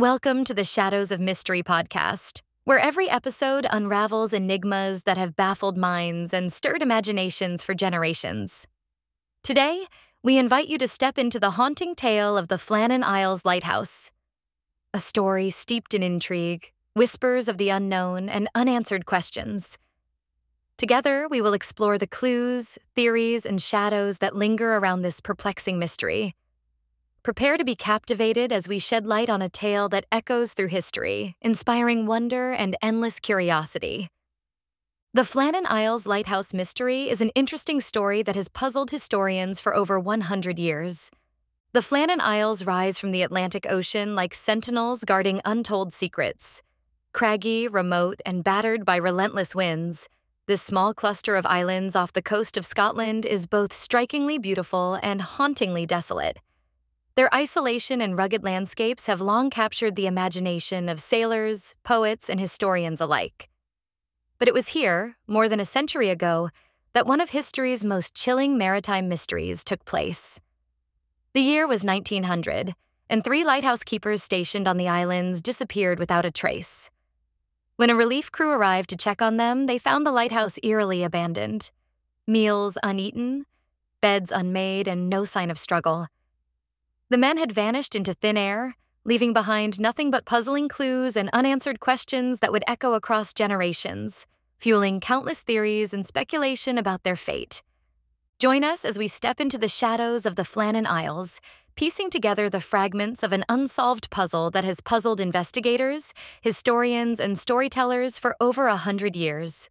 Welcome to the Shadows of Mystery podcast, where every episode unravels enigmas that have baffled minds and stirred imaginations for generations. Today, we invite you to step into the haunting tale of the Flannan Isles Lighthouse, a story steeped in intrigue, whispers of the unknown, and unanswered questions. Together, we will explore the clues, theories, and shadows that linger around this perplexing mystery. Prepare to be captivated as we shed light on a tale that echoes through history, inspiring wonder and endless curiosity. The Flannan Isles Lighthouse Mystery is an interesting story that has puzzled historians for over 100 years. The Flannan Isles rise from the Atlantic Ocean like sentinels guarding untold secrets. Craggy, remote, and battered by relentless winds, this small cluster of islands off the coast of Scotland is both strikingly beautiful and hauntingly desolate. Their isolation and rugged landscapes have long captured the imagination of sailors, poets, and historians alike. But it was here, more than a century ago, that one of history's most chilling maritime mysteries took place. The year was 1900, and 3 lighthouse keepers stationed on the islands disappeared without a trace. When a relief crew arrived to check on them, they found the lighthouse eerily abandoned. Meals uneaten, beds unmade, and no sign of struggle. The men had vanished into thin air, leaving behind nothing but puzzling clues and unanswered questions that would echo across generations, fueling countless theories and speculation about their fate. Join us as we step into the shadows of the Flannan Isles, piecing together the fragments of an unsolved puzzle that has puzzled investigators, historians, and storytellers for over 100 years.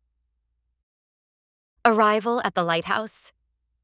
Arrival at the lighthouse.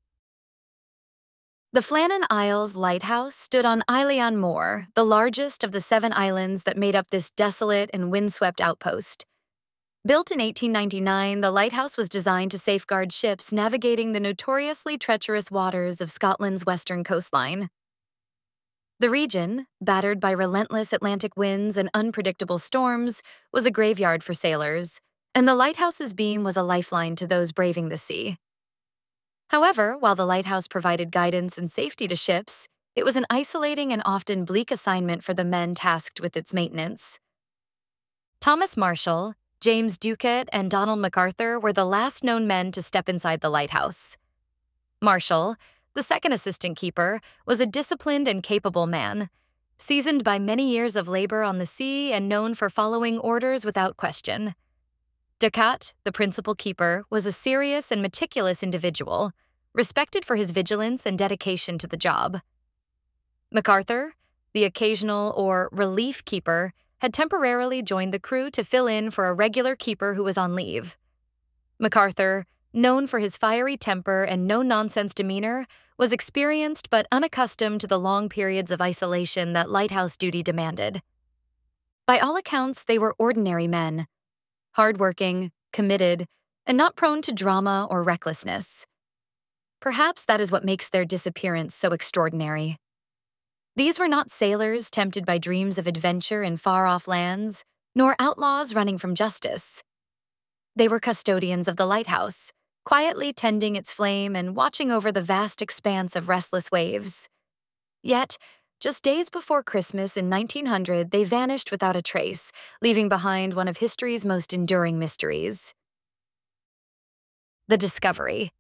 The Flannan Isles Lighthouse stood on Eilean Moor, the largest of the 7 islands that made up this desolate and windswept outpost. Built in 1899, the lighthouse was designed to safeguard ships navigating the notoriously treacherous waters of Scotland's western coastline. The region, battered by relentless Atlantic winds and unpredictable storms, was a graveyard for sailors, and the lighthouse's beam was a lifeline to those braving the sea. However, while the lighthouse provided guidance and safety to ships, it was an isolating and often bleak assignment for the men tasked with its maintenance. Thomas Marshall, James Ducat, and Donald MacArthur were the last known men to step inside the lighthouse. Marshall, the second assistant keeper, was a disciplined and capable man, seasoned by many years of labor on the sea and known for following orders without question. Ducat, the principal keeper, was a serious and meticulous individual, respected for his vigilance and dedication to the job. MacArthur, the occasional or relief keeper, had temporarily joined the crew to fill in for a regular keeper who was on leave. MacArthur, known for his fiery temper and no-nonsense demeanor, was experienced but unaccustomed to the long periods of isolation that lighthouse duty demanded. By all accounts, they were ordinary men, hardworking, committed, and not prone to drama or recklessness. Perhaps that is what makes their disappearance so extraordinary. These were not sailors tempted by dreams of adventure in far-off lands, nor outlaws running from justice. They were custodians of the lighthouse, quietly tending its flame and watching over the vast expanse of restless waves. Yet, just days before Christmas in 1900, they vanished without a trace, leaving behind one of history's most enduring mysteries. The Discovery.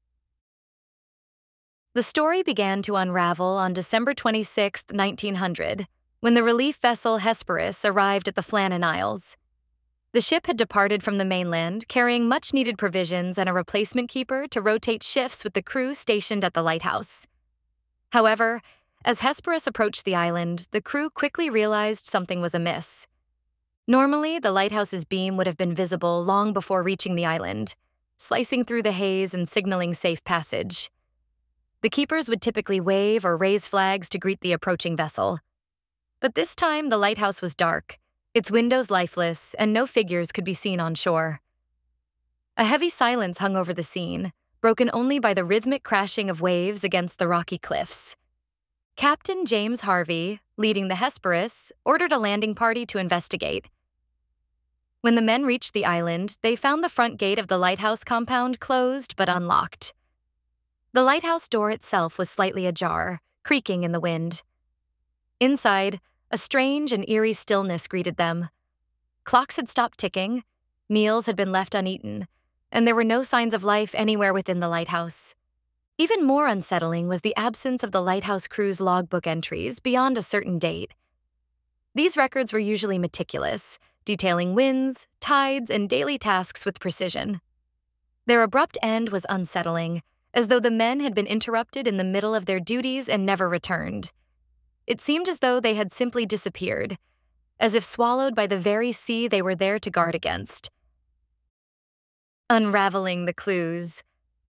The story began to unravel on December 26, 1900, when the relief vessel Hesperus arrived at the Flannan Isles. The ship had departed from the mainland, carrying much-needed provisions and a replacement keeper to rotate shifts with the crew stationed at the lighthouse. However, as Hesperus approached the island, the crew quickly realized something was amiss. Normally, the lighthouse's beam would have been visible long before reaching the island, slicing through the haze and signaling safe passage. The keepers would typically wave or raise flags to greet the approaching vessel. But this time, the lighthouse was dark, its windows lifeless, and no figures could be seen on shore. A heavy silence hung over the scene, broken only by the rhythmic crashing of waves against the rocky cliffs. Captain James Harvey, leading the Hesperus, ordered a landing party to investigate. When the men reached the island, they found the front gate of the lighthouse compound closed but unlocked. The lighthouse door itself was slightly ajar, creaking in the wind. Inside, A strange and eerie stillness greeted them. Clocks had stopped ticking, meals had been left uneaten, and there were no signs of life anywhere within the lighthouse. Even more unsettling was the absence of the lighthouse crew's logbook entries beyond a certain date. These records were usually meticulous, detailing winds, tides, and daily tasks with precision. Their abrupt end was unsettling, as though the men had been interrupted in the middle of their duties and never returned. It seemed as though they had simply disappeared, as if swallowed by the very sea they were there to guard against. Unraveling the clues.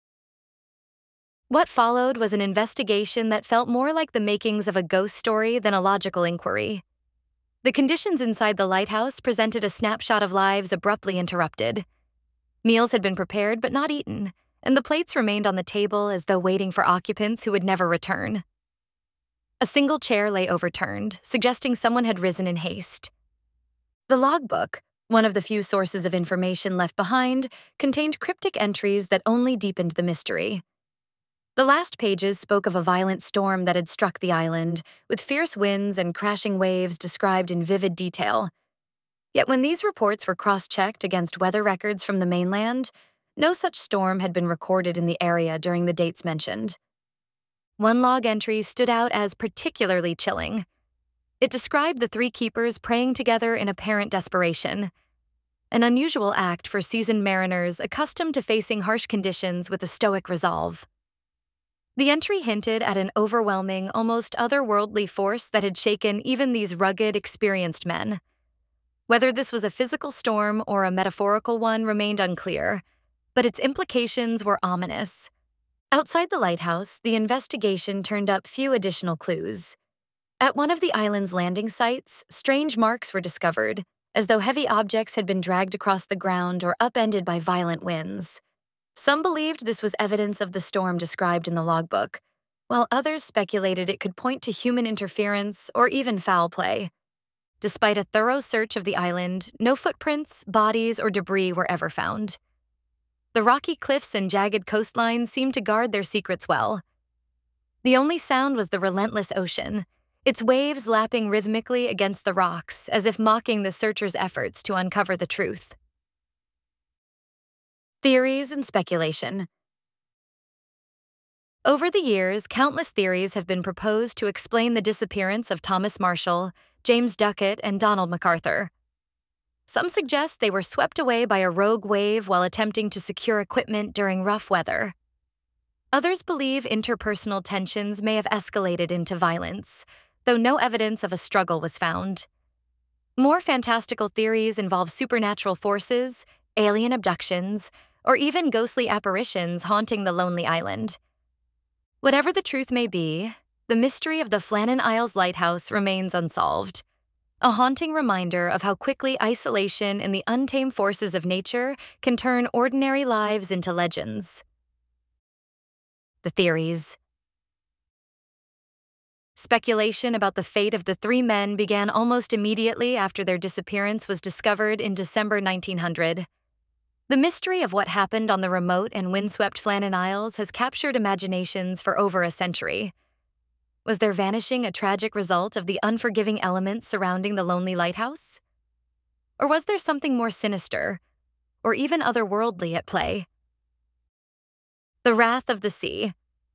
What followed was an investigation that felt more like the makings of a ghost story than a logical inquiry. The conditions inside the lighthouse presented a snapshot of lives abruptly interrupted. Meals had been prepared but not eaten, and the plates remained on the table as though waiting for occupants who would never return. A single chair lay overturned, suggesting someone had risen in haste. The logbook, one of the few sources of information left behind, contained cryptic entries that only deepened the mystery. The last pages spoke of a violent storm that had struck the island, with fierce winds and crashing waves described in vivid detail. Yet when these reports were cross-checked against weather records from the mainland, no such storm had been recorded in the area during the dates mentioned. One log entry stood out as particularly chilling. It described the three keepers praying together in apparent desperation, an unusual act for seasoned mariners accustomed to facing harsh conditions with a stoic resolve. The entry hinted at an overwhelming, almost otherworldly force that had shaken even these rugged, experienced men. Whether this was a physical storm or a metaphorical one remained unclear, but its implications were ominous. Outside the lighthouse, the investigation turned up few additional clues. At one of the island's landing sites, strange marks were discovered, as though heavy objects had been dragged across the ground or upended by violent winds. Some believed this was evidence of the storm described in the logbook, while others speculated it could point to human interference or even foul play. Despite a thorough search of the island, no footprints, bodies, or debris were ever found. The rocky cliffs and jagged coastlines seemed to guard their secrets well. The only sound was the relentless ocean, its waves lapping rhythmically against the rocks as if mocking the searchers' efforts to uncover the truth. Theories and speculation. Over the years, countless theories have been proposed to explain the disappearance of Thomas Marshall, James Duckett, and Donald MacArthur. Some suggest they were swept away by a rogue wave while attempting to secure equipment during rough weather. Others believe interpersonal tensions may have escalated into violence, though no evidence of a struggle was found. More fantastical theories involve supernatural forces, alien abductions, or even ghostly apparitions haunting the lonely island. Whatever the truth may be, the mystery of the Flannan Isles Lighthouse remains unsolved, a haunting reminder of how quickly isolation and the untamed forces of nature can turn ordinary lives into legends. The theories. Speculation about the fate of the three men began almost immediately after their disappearance was discovered in December 1900. The mystery of what happened on the remote and windswept Flannan Isles has captured imaginations for over a century. Was their vanishing a tragic result of the unforgiving elements surrounding the lonely lighthouse? Or was there something more sinister, or even otherworldly at play? The Wrath of the Sea.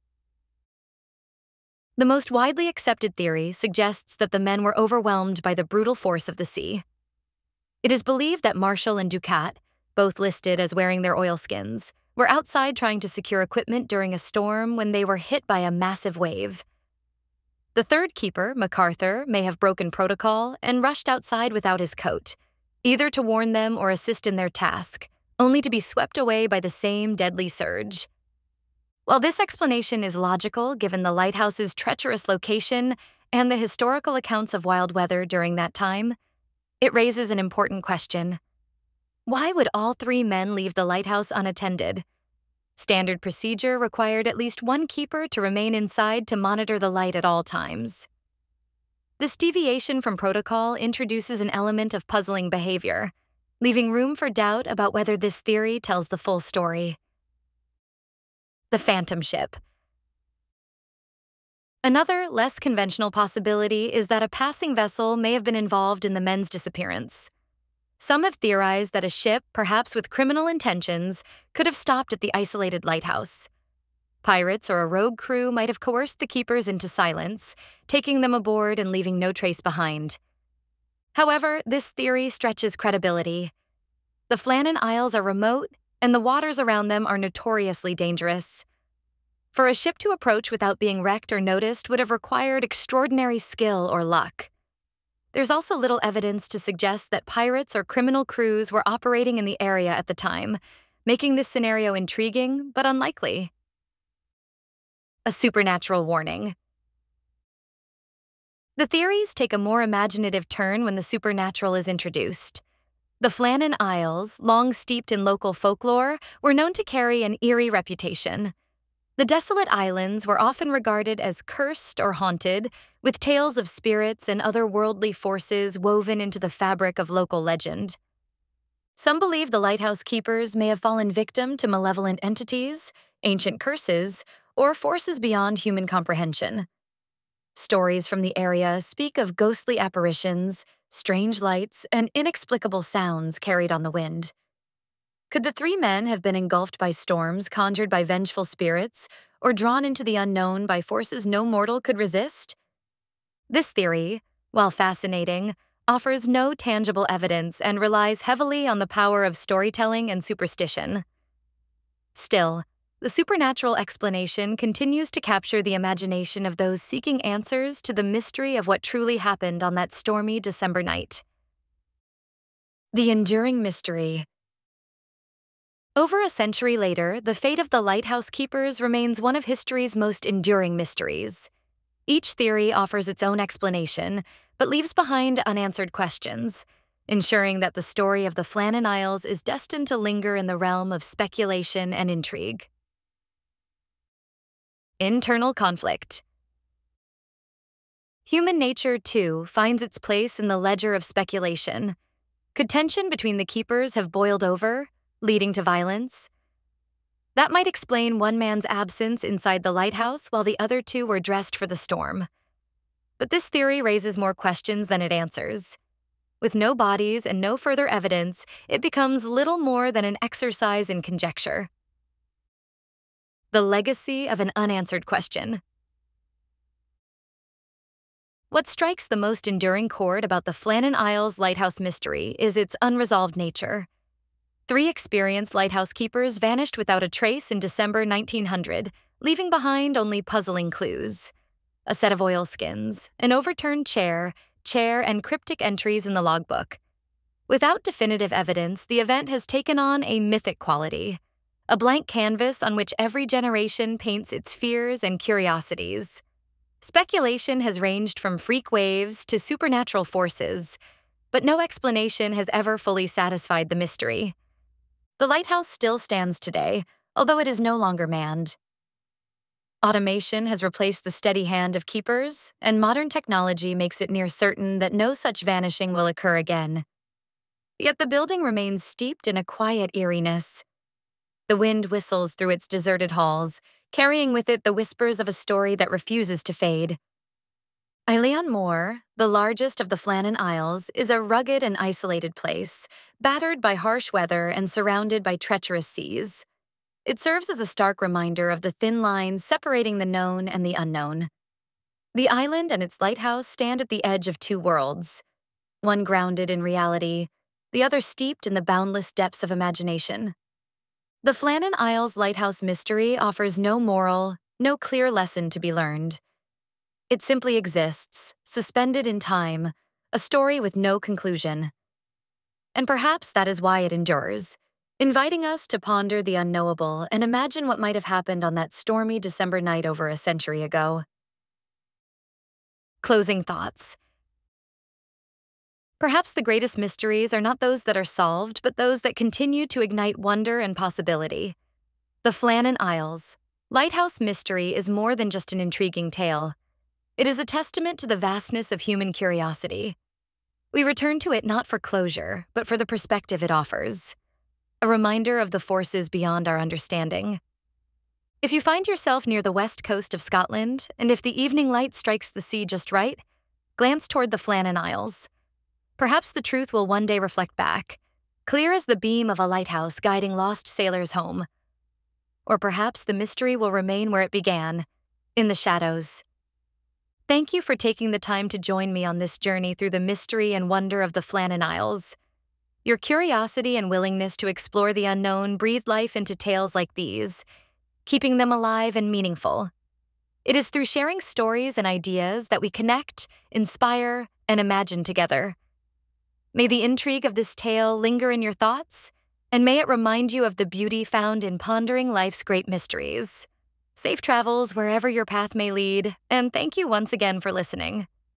The most widely accepted theory suggests that the men were overwhelmed by the brutal force of the sea. It is believed that Marshall and Ducat, both listed as wearing their oilskins, were outside trying to secure equipment during a storm when they were hit by a massive wave. The third keeper, MacArthur, may have broken protocol and rushed outside without his coat, either to warn them or assist in their task, only to be swept away by the same deadly surge. While this explanation is logical given the lighthouse's treacherous location and the historical accounts of wild weather during that time, it raises an important question. Why would all three men leave the lighthouse unattended? Standard procedure required at least one keeper to remain inside to monitor the light at all times. This deviation from protocol introduces an element of puzzling behavior, leaving room for doubt about whether this theory tells the full story. The Phantom Ship. Another, less conventional possibility is that a passing vessel may have been involved in the men's disappearance. Some have theorized that a ship, perhaps with criminal intentions, could have stopped at the isolated lighthouse. Pirates or a rogue crew might have coerced the keepers into silence, taking them aboard and leaving no trace behind. However, this theory stretches credibility. The Flannan Isles are remote, and the waters around them are notoriously dangerous. For a ship to approach without being wrecked or noticed would have required extraordinary skill or luck. There's also little evidence to suggest that pirates or criminal crews were operating in the area at the time, making this scenario intriguing but unlikely. A supernatural warning. The theories take a more imaginative turn when the supernatural is introduced. The Flannan Isles, long steeped in local folklore, were known to carry an eerie reputation. The desolate islands were often regarded as cursed or haunted, with tales of spirits and other worldly forces woven into the fabric of local legend. Some believe the lighthouse keepers may have fallen victim to malevolent entities, ancient curses, or forces beyond human comprehension. Stories from the area speak of ghostly apparitions, strange lights, and inexplicable sounds carried on the wind. Could the three men have been engulfed by storms conjured by vengeful spirits, or drawn into the unknown by forces no mortal could resist? This theory, while fascinating, offers no tangible evidence and relies heavily on the power of storytelling and superstition. Still, the supernatural explanation continues to capture the imagination of those seeking answers to the mystery of what truly happened on that stormy December night. The enduring mystery. Over a century later, the fate of the lighthouse keepers remains one of history's most enduring mysteries. Each theory offers its own explanation, but leaves behind unanswered questions, ensuring that the story of the Flannan Isles is destined to linger in the realm of speculation and intrigue. Internal conflict. Human nature, too, finds its place in the ledger of speculation. Could tension between the keepers have boiled over, leading to violence? That might explain one man's absence inside the lighthouse while the other two were dressed for the storm. But this theory raises more questions than it answers. With no bodies and no further evidence, it becomes little more than an exercise in conjecture. The legacy of an unanswered question. What strikes the most enduring chord about the Flannan Isles lighthouse mystery is its unresolved nature. 3 experienced lighthouse keepers vanished without a trace in December 1900, leaving behind only puzzling clues. A set of oilskins, an overturned chair, and cryptic entries in the logbook. Without definitive evidence, the event has taken on a mythic quality, a blank canvas on which every generation paints its fears and curiosities. Speculation has ranged from freak waves to supernatural forces, but no explanation has ever fully satisfied the mystery. The lighthouse still stands today, although it is no longer manned. Automation has replaced the steady hand of keepers, and modern technology makes it near certain that no such vanishing will occur again. Yet the building remains steeped in a quiet eeriness. The wind whistles through its deserted halls, carrying with it the whispers of a story that refuses to fade. Ailean Mor, the largest of the Flannan Isles, is a rugged and isolated place, battered by harsh weather and surrounded by treacherous seas. It serves as a stark reminder of the thin lines separating the known and the unknown. The island and its lighthouse stand at the edge of 2 worlds, one grounded in reality, the other steeped in the boundless depths of imagination. The Flannan Isles lighthouse mystery offers no moral, no clear lesson to be learned. It simply exists, suspended in time, a story with no conclusion. And perhaps that is why it endures, inviting us to ponder the unknowable and imagine what might have happened on that stormy December night over a century ago. Closing thoughts. Perhaps the greatest mysteries are not those that are solved, but those that continue to ignite wonder and possibility. The Flannan Isles lighthouse mystery is more than just an intriguing tale. It is a testament to the vastness of human curiosity. We return to it not for closure, but for the perspective it offers, a reminder of the forces beyond our understanding. If you find yourself near the west coast of Scotland, and if the evening light strikes the sea just right, glance toward the Flannan Isles. Perhaps the truth will one day reflect back, clear as the beam of a lighthouse guiding lost sailors home. Or perhaps the mystery will remain where it began, in the shadows. Thank you for taking the time to join me on this journey through the mystery and wonder of the Flannan Isles. Your curiosity and willingness to explore the unknown breathe life into tales like these, keeping them alive and meaningful. It is through sharing stories and ideas that we connect, inspire, and imagine together. May the intrigue of this tale linger in your thoughts, and may it remind you of the beauty found in pondering life's great mysteries. Safe travels wherever your path may lead, and thank you once again for listening.